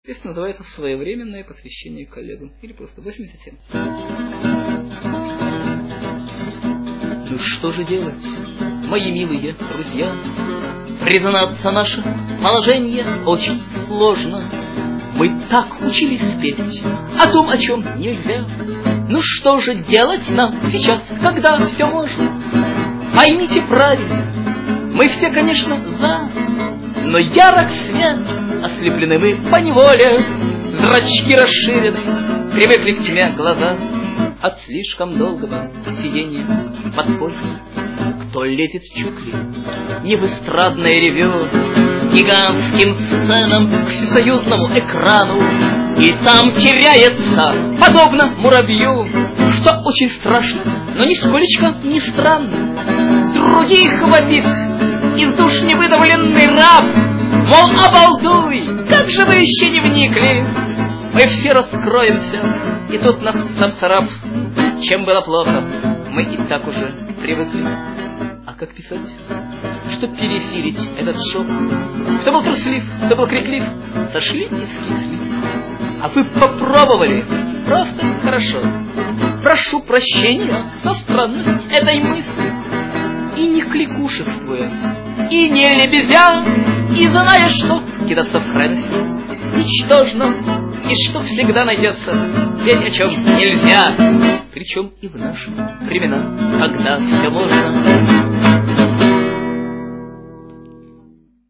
Песня называется «Своевременное посвящение коллегам» или просто 87. Ну что же делать, мои милые друзья? Признаться, наше положение очень сложно. Мы так учились петь о том, о чем нельзя. Ну что же делать нам сейчас, когда все можно? Поймите правильно, мы все, конечно, за, но ярок свет, ослеплены мы поневоле, зрачки расширены, привыкли к тьме глаза от слишком долгого сидения в подполье. Кто лепит чуть ли не в эстрадное ревю, гигантским сценам к всесоюзному экрану, и там теряется, подобно муравью, что очень страшно, но нисколечко не странно. Других вопит из душ невыдавленный раб, мол, обалдуй, как же вы еще не вникли? Мы все раскроемся, и тут нас цап-царап. Чем было плохо, мы и так уже привыкли. А как писать, чтоб пересилить этот шок? Кто был труслив, кто был криклив, сошли и скисли. А вы попробовали? Просто хорошо. Прошу прощения за странность этой мысли. И не кликушествуя, и не лебезя, и зная, что кидаться в крайность ничтожно, и что всегда найдется ведь о чем нельзя, причем и в наши времена, когда все можно.